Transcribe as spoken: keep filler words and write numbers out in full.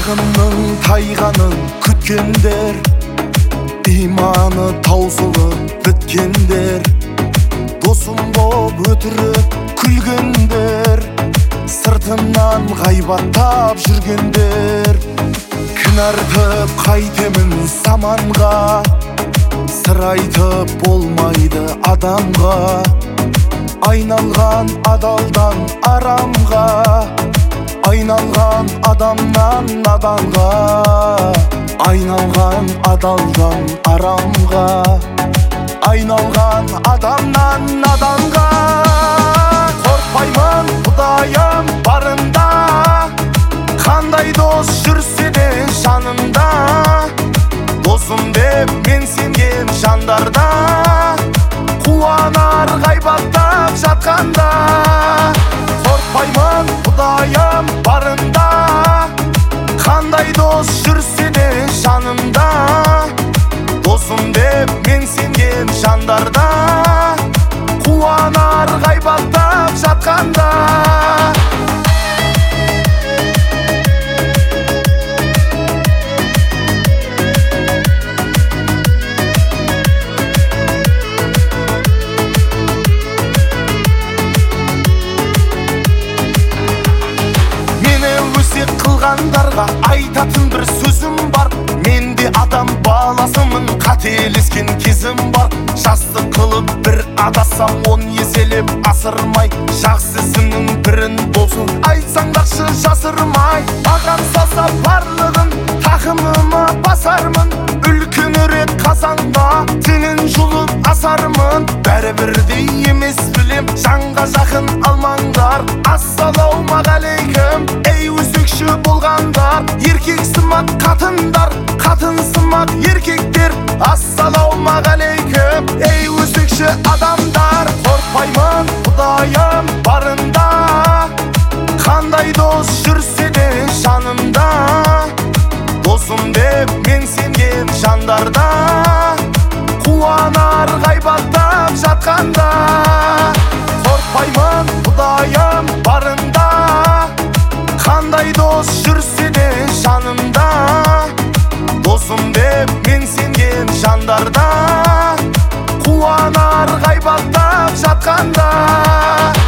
Ағынның тайғанын күткендер, иманы таусылып біткендер, досым боп өтірік күлгендер, сыртымнан ғайбаттап жүргендер. Кінәртіп қайтемін заманға, сыр айтып болмайды адамға. Айналған адалдан арамға, айналған адамнан наданға. Айналған адалдан арамға, айналған адамнан наданға. Қорқпаймын Құдайым барында, қандай дос жүрсе де жанында. Досым деп мен сенген жандарда, қуанар ғайбаттап жатқанда. Қорқпаймын Құдайым барында, қандай дос жүрсе де жанымда. Досым деп мен сенген жандарда, қуанар ғайбаттап жатқанда. Қылғандарға айтатын бір сөзім бар. Менде адам баласымын, қателескен кезім бар. Жастық қылып бір адасам, он еселеп асырмай. Жақсы ісімнің бірін болсын айтсаңдаршы жасырмай. Маған салса барлығын тақымыма басармын, үлкенірек қазанда теңін жұлып асармын. Бәрі бірдей емес білем, жанға жақын алмаңдар. Ассалаумағалейкум ей өзекші болғандар, еркек сымақ қатындар, қатын сымақ еркектер. Ассалаумағалейкум ей өзекші адамдар. Қорқпаймын Құдайым барында, қандай дос жүрсе де жанымда. Досым деп мен сенген жандарда, қуанар ғайбаттап жатқанда. Қорқпаймын Құдайым барында, қандай дос жүрсе де жанымда. Досым деп мен сенген жандарда, қуанар ғайбаттап жатқанда.